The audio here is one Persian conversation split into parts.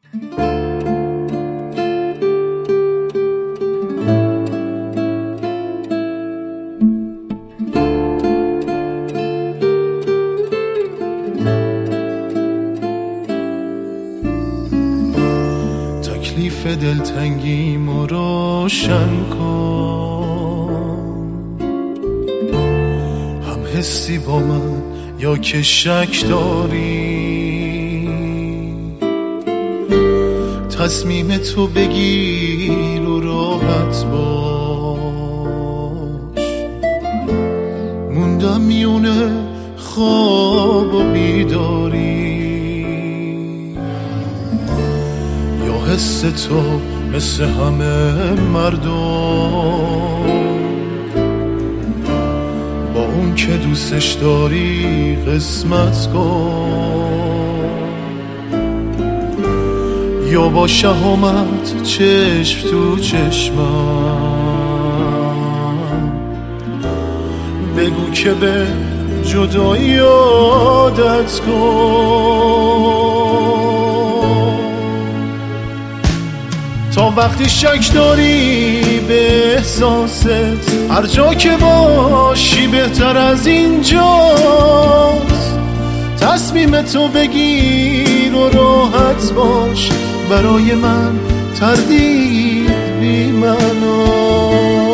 تکلیف دلتنگیمو روشن کن، هم حسی با من یا که شک داری، تصمیم تو بگیر و راحت باش. موندم میونه خواب و بیداری، یا حس تو مثل همه مردم با اون که دوستش داری قسمت کن، یا با شهامت چشم تو چشمم بگو که به جدایی عادت کن. تا وقتی شک داری به احساست، هر جا که باشی بهتر از اینجاست. تصمیم تو بگیر و راحت باش، برای من تردید بی معناست.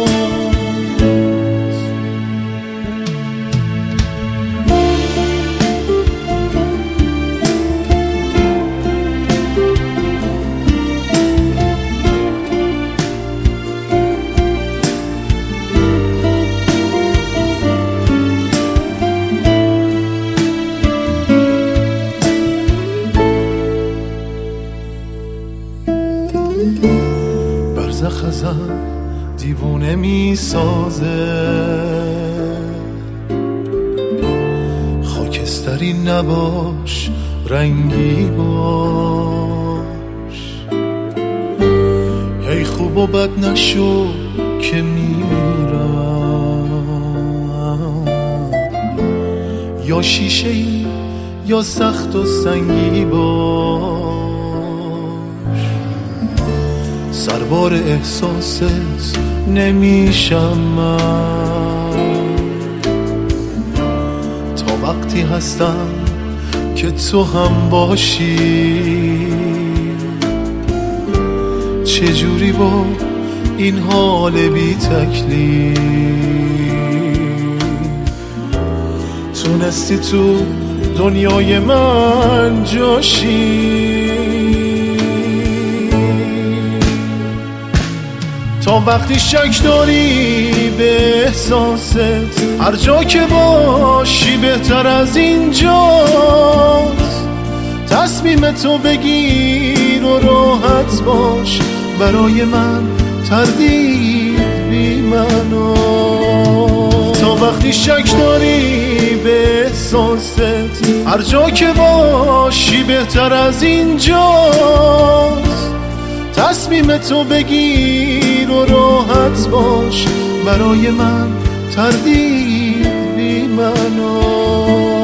برزخ ازم دیوونه می سازه، خاکستری نباش رنگی باش. هی خوب و بد نشو که میمیرم، یا شیشه‌ای یا سخت و سنگی باش. سربار احساست نمیشم من، تا وقتی هستم که تو هم باشی. چجوری با این حال بی تکلیف تونستی تو دنیای من جاشی؟ تا وقتی شک داری به احساست، هر جا که باشی بهتر از اینجاست. تصمیم تو بگیر و راحت باش، برای من تردید بی معناست. تا وقتی شک داری به احساست، هر جا که باشی بهتر از اینجاست. تصمیم تو بگیر و راحت باش، برای من تردید بی معناست.